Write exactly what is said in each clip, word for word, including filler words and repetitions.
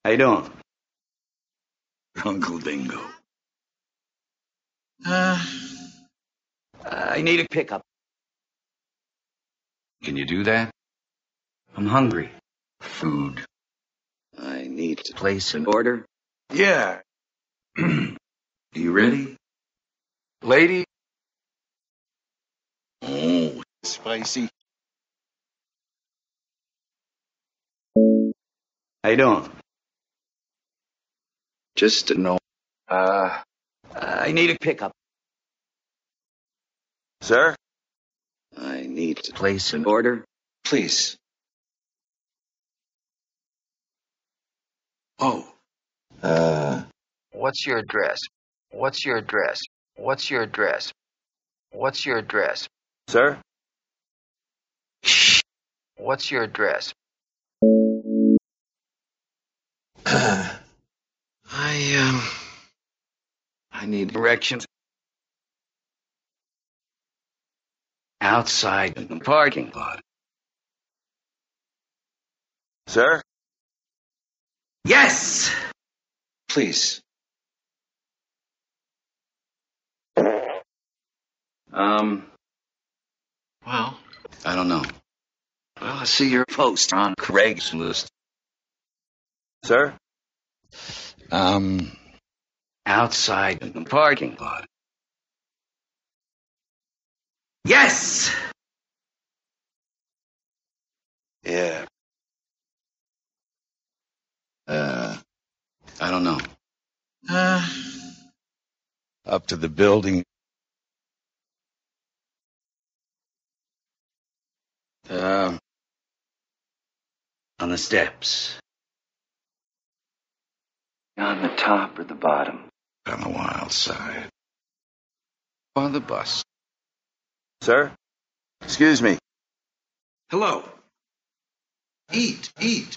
How you doing? Uncle Dingo. Uh, I need a pickup. Can you do that? I'm hungry. Food. I need to place an order. Yeah. You ready? Lady? Oh, spicy. How you doing? Just to know. Uh, I need a pickup. Sir? I need to place an order. Please. Oh. Uh. What's your address? What's your address? What's your address? What's your address? Sir? What's your address? Uh, I, um... I need directions. Outside in the parking lot. Sir? Yes! Please. Um... Well, I don't know. Well, I see your post on Craigslist. Sir? Um... Outside in the parking lot. Yes! Yeah. Uh... I don't know. Uh... Up to the building. Um... On the steps. On the top or the bottom? On the wild side. On the bus. Sir? Excuse me. Hello. Eat, eat.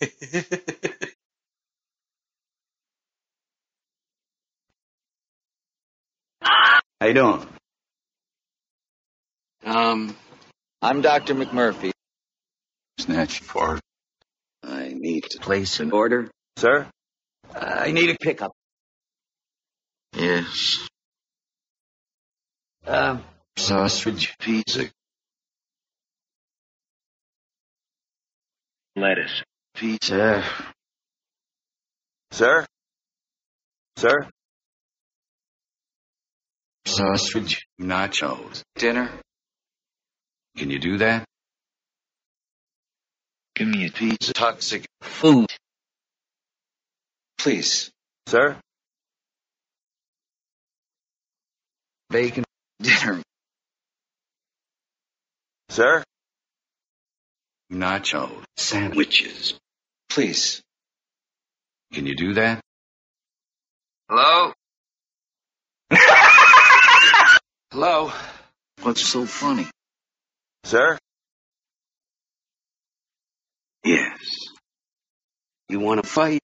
How you doing? Um, I'm Doctor McMurphy. Snatch for. I need to place an order. Sir? I need a pickup. Yes. Um, Sausage, pizza. lettuce. Pizza. Sir? Sir? Sausage, nachos. Dinner. Can you do that? Give me a Pizza, toxic. food. Please. Sir? Bacon. Dinner. Sir? Nachos. Sandwiches. Please. Can you do that? Hello? Hello? What's so funny? Sir? Yes. You want to fight?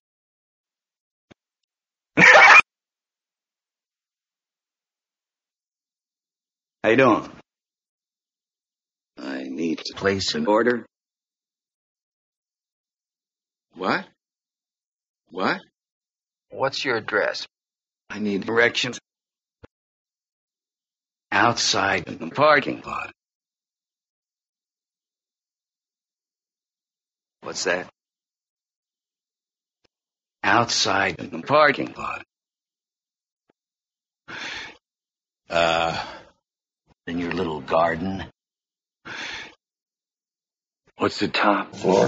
How you doing? I need to place an order. What? What? What's your address? I need directions. Outside in the parking lot. What's that? Outside in the parking lot. Uh, In your little garden. what's the top Floor.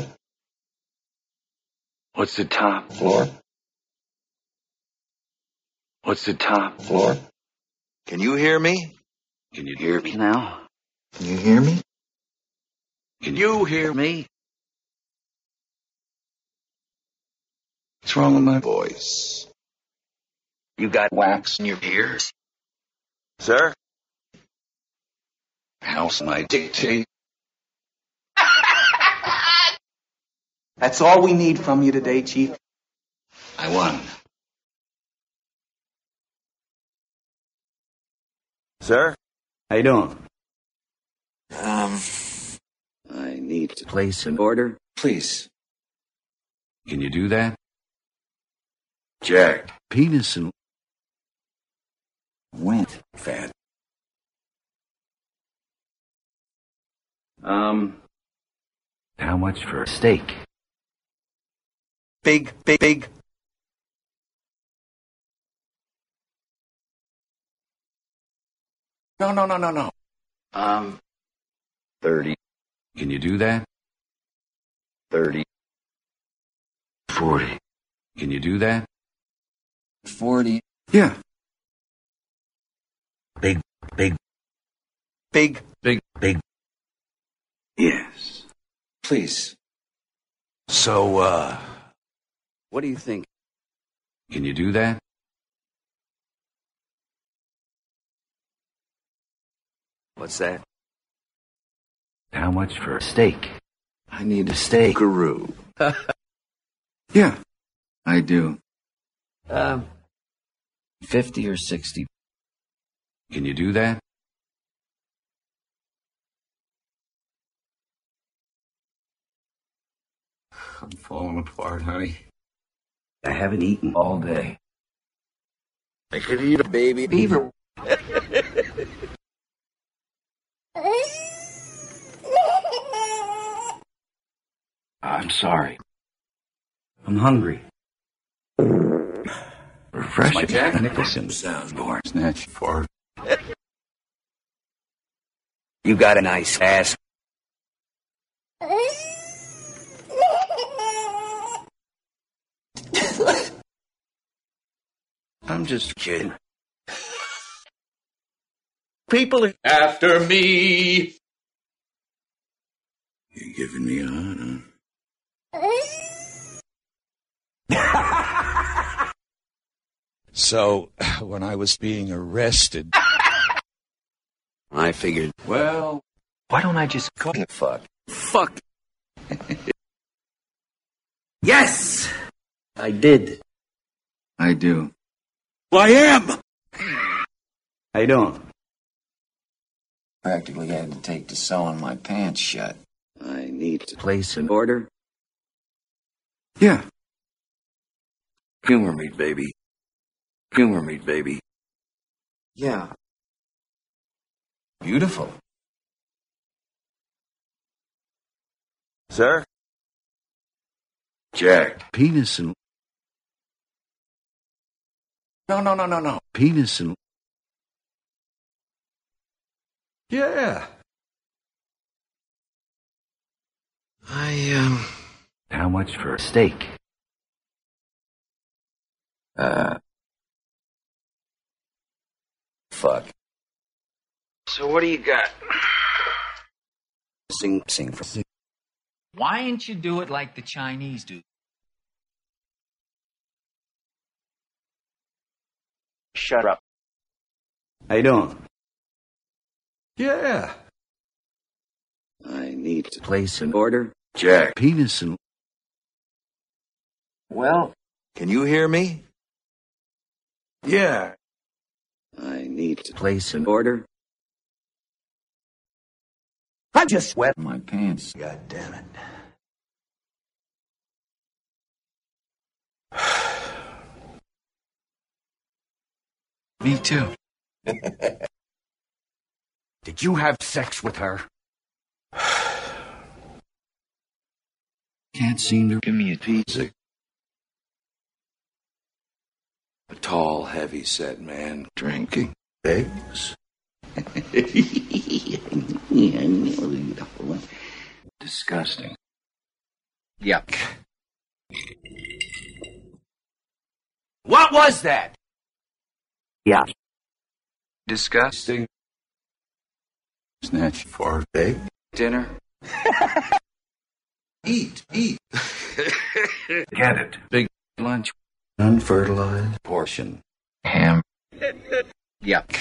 What's the top Floor. What's the top Floor. Can you hear me? Can you hear me? Now? Can you hear me? Can you hear me? What's wrong with my voice? You got wax in your ears? Sir? House my dictate. That's all we need from you today, Chief. I won. Sir? How you doing? Um, I need to place an order. Please. Can you do that? Jack. Penis and Went. Fat. Um, how much for a steak? Big, big, big. No, no, no, no, no. Um, thirty. Can you do that? Thirty. Forty. Can you do that? Forty. Yeah. Big, big, Big. big, big. Yes. Please. So, uh, What do you think? Can you do that? what's that? How much for a steak? I need a steak. Guru. Yeah, I do. Um, fifty or sixty. Can you do that? I'm falling apart, honey. I haven't eaten all day. I could eat a baby beaver. I'm sorry. I'm hungry. Refreshing. My Jack Nicholson Sounds born. Snatch. Fart. You got a nice ass. I'm just kidding. People are After me. You're giving me a hard huh? So, when I was being arrested, I figured, well, why don't I just call it fuck? fuck. Yes! I did. I do. I am. How you doing? Practically had to take to sewing my pants shut. I need to place an order. Yeah. Humor me, baby. Humor me, baby. Yeah. Beautiful. Sir? Jack. Penis and No, no, no, no, no. penis and Yeah. I, um... how much for a steak? Uh. Fuck. So what do you got? Sing, sing for sing. Why didn't you do it like the Chinese do? Shut up. How you doing? Yeah. I need to place an order. Jack. Penis and Well, Can you hear me? Yeah. I need to place an order. I just wet my pants. God damn it. Me too. Did you have sex with her? Can't seem to Give me a pizza. A tall, heavy-set man drinking eggs. disgusting. Yuck. What was that? Yeah. Disgusting. Snatch for egg. Dinner. Eat, eat. Get it. Big lunch. Unfertilized portion. Ham. Yuck.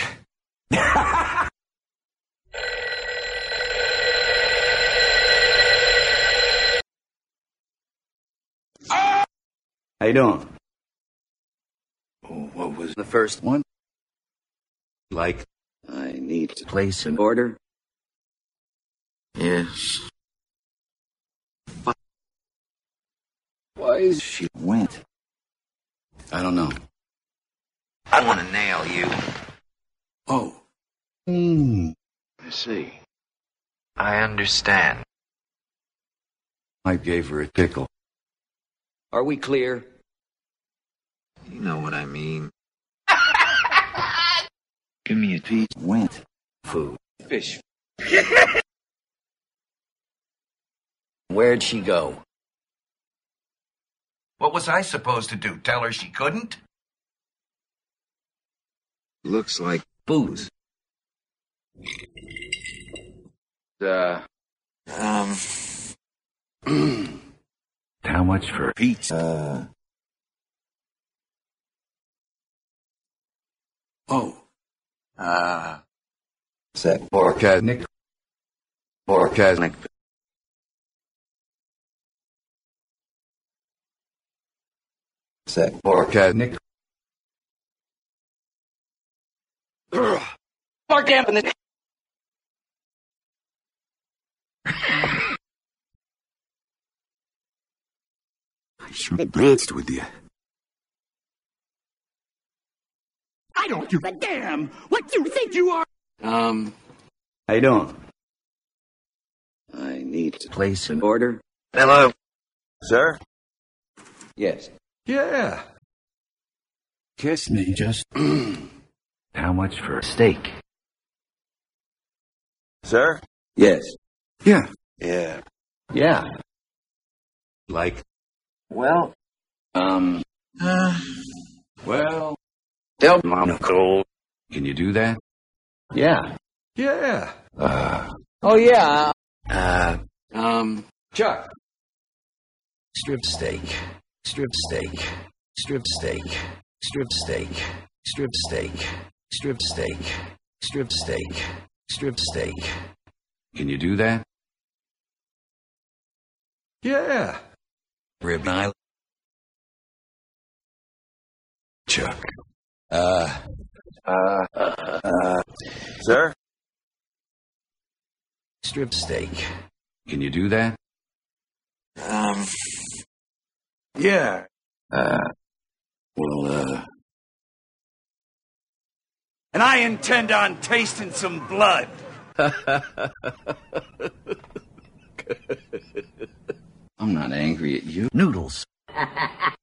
How you doing? Oh, what was The first one. like? I need to place an order. Yes. Why is she Went. I don't know. I want to nail you. Oh. Hmm. I see. I understand. I gave her a tickle. Are we clear? You know what I mean. Give me a piece. Went. Food. Fish. Where'd she go? What was I supposed to do? Tell her she couldn't? Looks like Booze. Uh. Um, How much for a piece? Uh, Oh. uh, sec. Orkaznik. Orkaznik. Sec. Orkaznik. Mark Anthony. I sure danced with you. I don't give a damn what you think you are. Um. How you doing? I need to. Place an order? hello. Sir? Yes. Yeah. Kiss me, just. How much for a Steak. Sir? Yes. Yeah. Yeah. Yeah. Like. Well, Um. uh, Well. Del Monaco. Can you do that? Yeah. Yeah. Uh. Oh, yeah. uh, Um. Chuck. Strip steak. Strip steak. Strip steak. Strip steak. Strip steak. Strip steak. Strip steak. Strip steak. Can you do that? Yeah. Rib eye. Chuck. Uh. uh, Uh, sir? Strip steak. Can you do that? um, Yeah. Uh. Well, uh. And I intend on tasting some blood. I'm not angry at you. Noodles.